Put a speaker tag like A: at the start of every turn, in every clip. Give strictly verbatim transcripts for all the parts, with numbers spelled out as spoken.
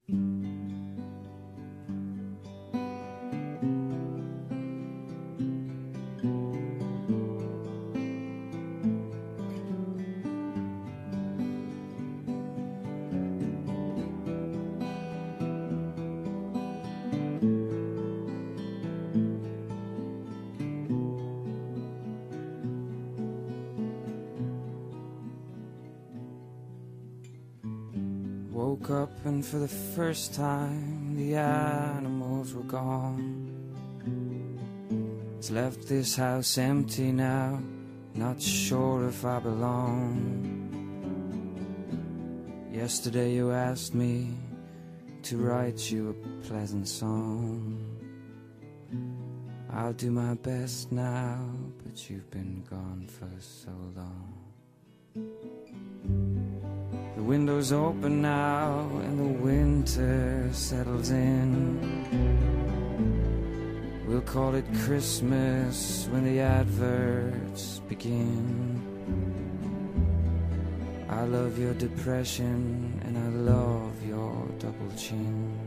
A: Woke up and for the first time the animals were gone. It's left this house empty now, not sure if I belong. Yesterday you asked me to write you a pleasant song. I'll do my best now, but you've been gone for so long. The window's open now and the winter settles in. We'll call it Christmas when the adverts begin. I love your depression and I love your double chin.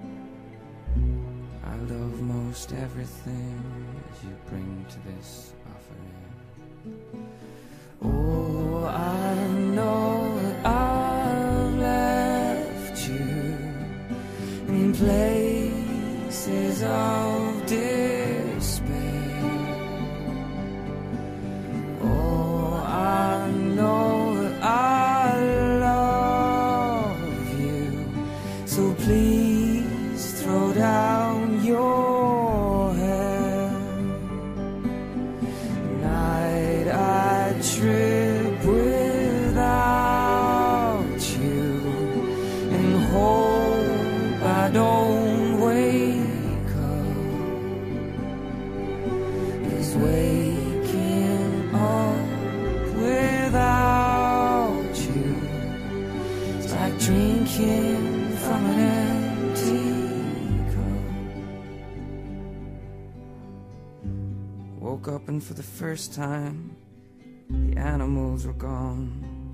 A: I love most everything you bring to this offering. Oh, I know that I've left you in places of despair. Oh, I know that I love you, so please throw down your hair. Night I trip without you and hope I don't wake up. 'Cause waking up without you is like drinking from an empty cup. Woke up and for the first time the animals were gone.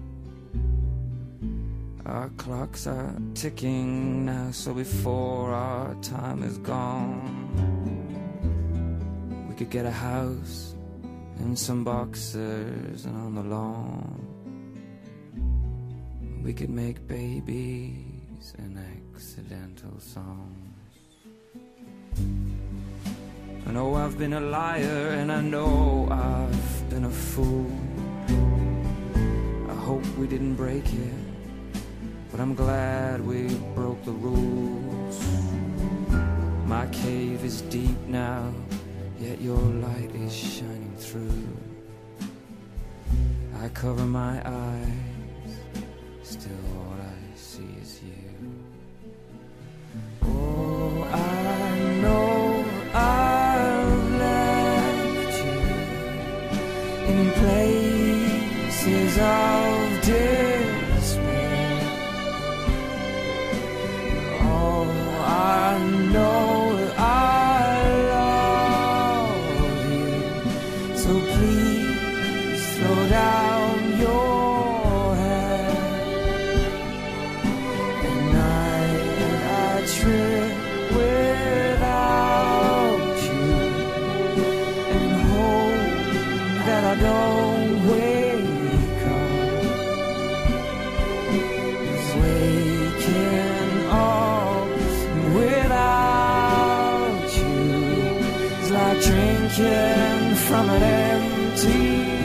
A: Our clocks are ticking now, so before our time is gone, we could get a house and some boxers, and on the lawn we could make babies and accidental songs. I know I've been a liar and I know I've been a fool. I hope we didn't break it, but I'm glad we broke the rules. My cave is deep now, yet your light is shining through. I cover my eyes, still all I see is you. Oh, I know I've left you in places of despair. Oh, I know that I love you, so please throw down your hair. At night I trip without you and hope that I don't wake up. 'Cause waking up without you is like drinking from an empty